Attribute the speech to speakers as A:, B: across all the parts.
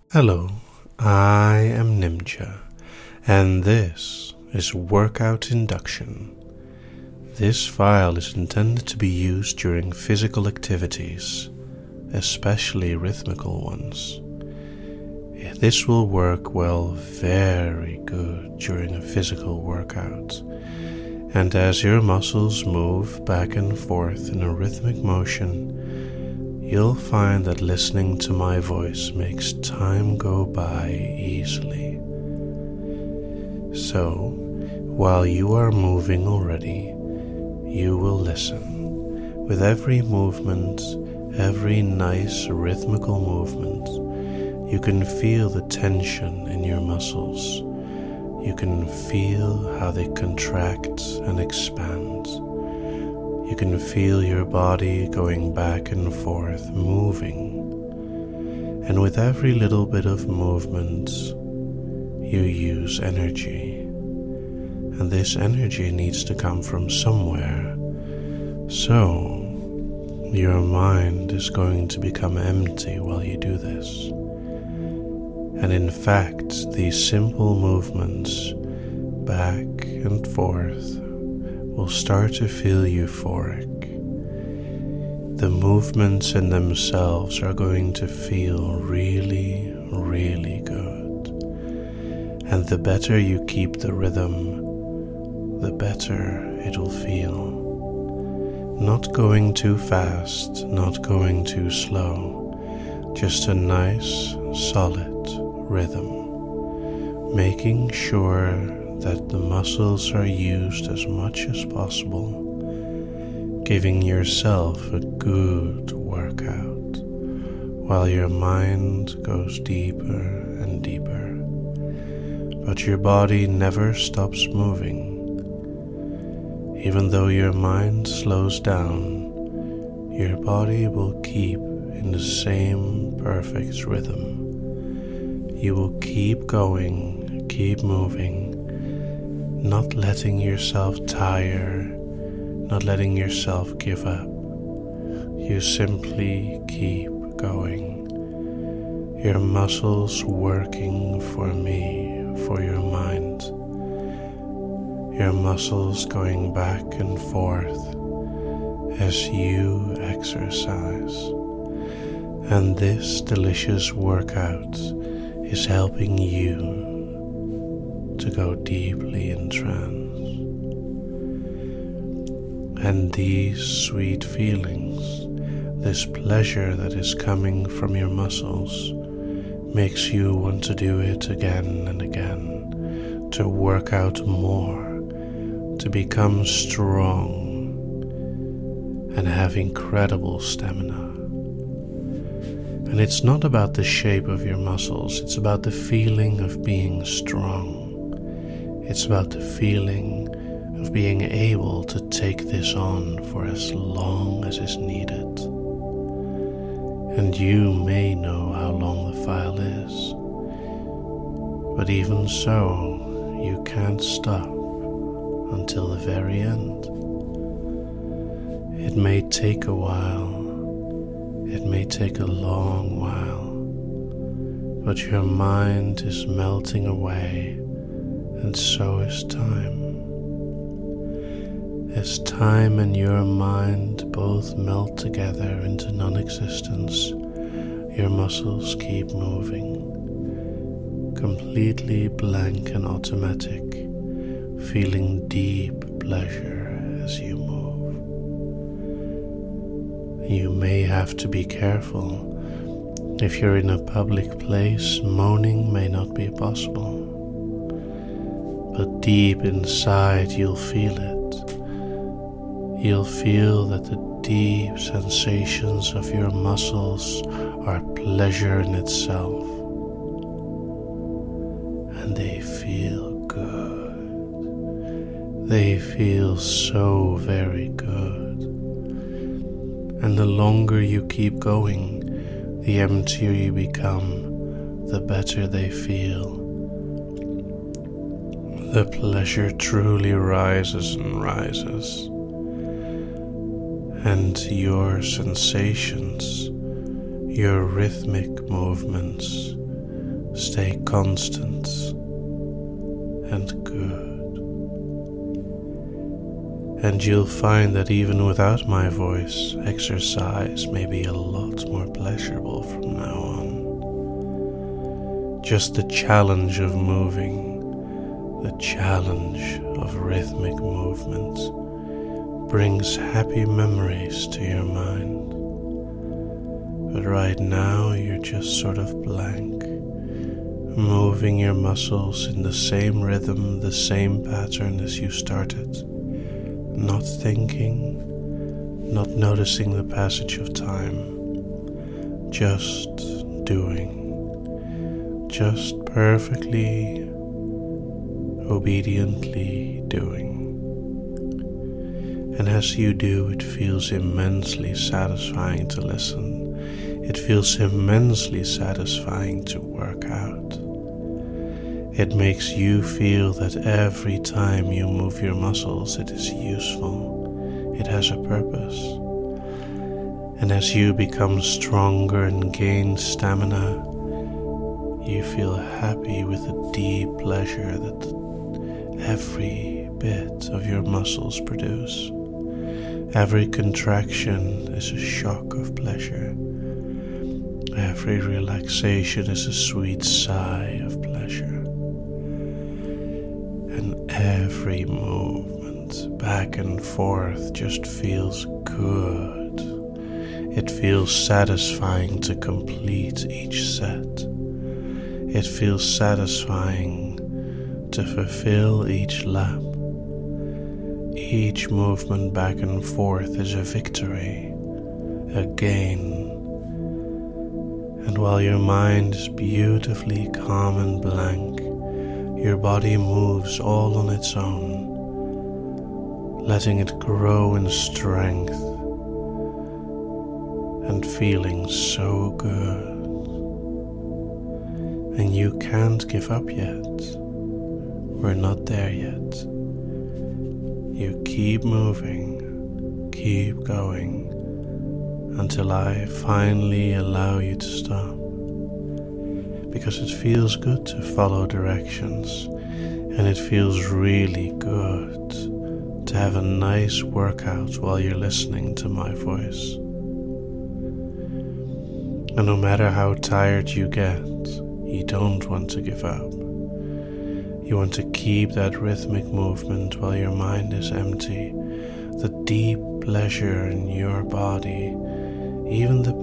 A: Hello, I am Nimcha, and this is Workout Induction. This file is intended to be used during physical activities, especially rhythmical ones. This will work very good during a physical workout, and as your muscles move back and forth in a rhythmic motion, you'll find that listening to my voice makes time go by easily. So, while you are moving already, you will listen. With every movement, every nice rhythmical movement, you can feel the tension in your muscles. You can feel how they contract and expand. You can feel your body going back and forth, moving. And with every little bit of movement, you use energy. And this energy needs to come from somewhere. So, your mind is going to become empty while you do this. And in fact, these simple movements, back and forth, will start to feel euphoric. The movements in themselves are going to feel really, really good. And the better you keep the rhythm, the better it'll feel. Not going too fast, not going too slow, just a nice, solid rhythm, making sure that the muscles are used as much as possible, giving yourself a good workout while your mind goes deeper and deeper. But your body never stops moving. Even though your mind slows down, your body will keep in the same perfect rhythm. You will keep going, keep moving, not letting yourself tire, not letting yourself give up. You simply keep going. Your muscles working for me, for your mind. Your muscles going back and forth as you exercise. And this delicious workout is helping you to go deeply in trance. And these sweet feelings, this pleasure that is coming from your muscles, makes you want to do it again and again, to work out more, to become strong and have incredible stamina. And it's not about the shape of your muscles, it's about the feeling of being strong. It's about the feeling of being able to take this on for as long as is needed. And you may know how long the file is, but even so, you can't stop until the very end. It may take a while, it may take a long while, but your mind is melting away. And so is time. As time and your mind both melt together into non-existence, your muscles keep moving, completely blank and automatic, feeling deep pleasure as you move. You may have to be careful. If you're in a public place, moaning may not be possible. But deep inside you'll feel it. You'll feel that the deep sensations of your muscles are pleasure in itself. And they feel good. They feel so very good. And the longer you keep going, the emptier you become, the better they feel. The pleasure truly rises and rises, and your sensations, your rhythmic movements stay constant and good. And you'll find that even without my voice, exercise may be a lot more pleasurable from now on. Just the challenge of moving, the challenge of rhythmic movement, brings happy memories to your mind. But right now you're just sort of blank, moving your muscles in the same rhythm, the same pattern as you started. Not thinking, not noticing the passage of time, just doing, just perfectly, obediently doing. And as you do, it feels immensely satisfying to listen. It feels immensely satisfying to work out. It makes you feel that every time you move your muscles, it is useful. It has a purpose. And as you become stronger and gain stamina, you feel happy with the deep pleasure that every bit of your muscles produce. Every contraction is a shock of pleasure. Every relaxation is a sweet sigh of pleasure. And every movement back and forth just feels good. It feels satisfying to complete each set. It feels satisfying to fulfill each lap. Each movement back and forth is a victory, a gain. And while your mind is beautifully calm and blank, your body moves all on its own, letting it grow in strength and feeling so good. And you can't give up yet. We're not there yet. You keep moving, keep going, until I finally allow you to stop. Because it feels good to follow directions, and it feels really good to have a nice workout while you're listening to my voice. And no matter how tired you get, you don't want to give up. You want to keep that rhythmic movement while your mind is empty. The deep pleasure in your body, even the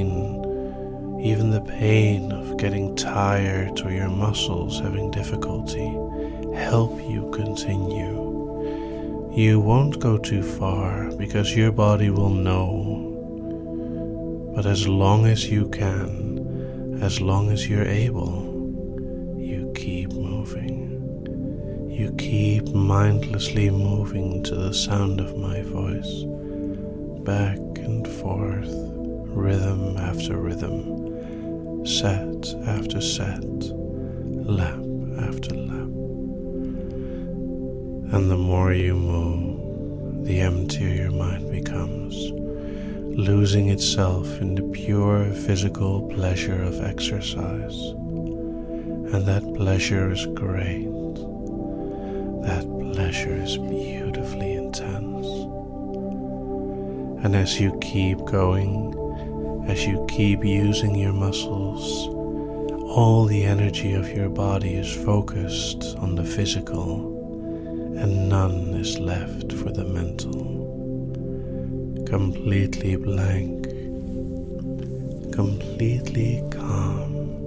A: pain of getting tired or your muscles having difficulty, help you continue. You won't go too far because your body will know. But as long as you can, as long as you're able, you keep moving. You keep mindlessly moving to the sound of my voice, back and forth, rhythm after rhythm, set after set, lap after lap. And the more you move, the emptier your mind becomes, losing itself in the pure physical pleasure of exercise. And that pleasure is great. That pleasure is beautifully intense. And as you keep going, as you keep using your muscles, all the energy of your body is focused on the physical, and none is left for the mental. Completely blank, completely calm.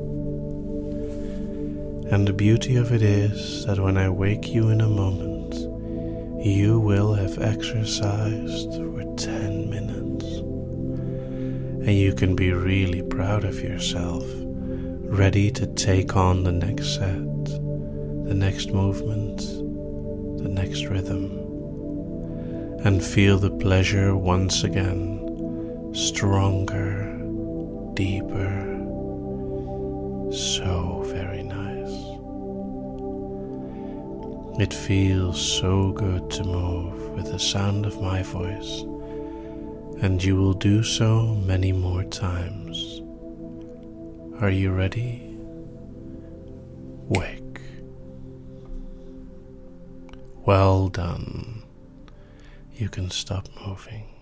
A: And the beauty of it is that when I wake you in a moment, you will have exercised for 10 minutes. And you can be really proud of yourself, ready to take on the next set, the next movement, the next rhythm, and feel the pleasure once again, stronger, deeper, so very nice. It feels so good to move with the sound of my voice, and you will do so many more times. Are you ready? wake. Well done. You can stop moving.